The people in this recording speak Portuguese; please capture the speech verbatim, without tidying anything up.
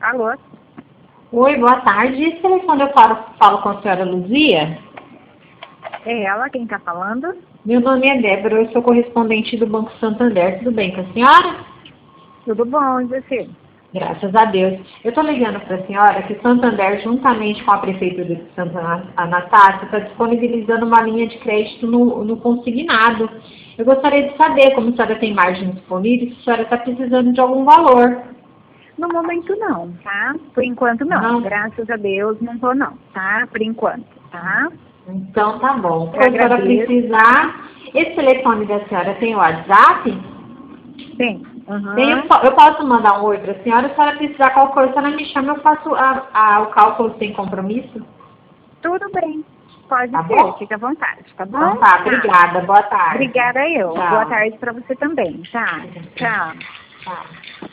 Alô? Oi, boa tarde. Esse telefone eu falo, falo com a senhora Luzia? É ela quem tá falando? Meu nome é Débora, eu sou correspondente do Banco Santander. Tudo bem com a senhora? Tudo bom, e você? Graças a Deus. Eu estou ligando para a senhora que o Santander, juntamente com a Prefeitura de Santa Anatácia, está disponibilizando uma linha de crédito no, no consignado. Eu gostaria de saber como a senhora tem margem disponível, se a senhora está precisando de algum valor. No momento não, tá? Por enquanto não. Não? Graças a Deus não tô não, tá? Por enquanto, tá? Então tá bom. Eu Se a senhora agradeço. precisar, esse telefone da senhora tem o WhatsApp? Sim. Uhum. Tem, eu posso mandar um oi para a senhora, se a senhora precisar qualquer coisa, a senhora me chama, eu faço a, a, o cálculo sem compromisso. Tudo bem. Pode Tá ser, bom? fica à vontade, tá bom? Então tá, obrigada. Boa tarde. Obrigada eu. Tchau. Boa tarde pra você também, tá? Tchau. Tchau.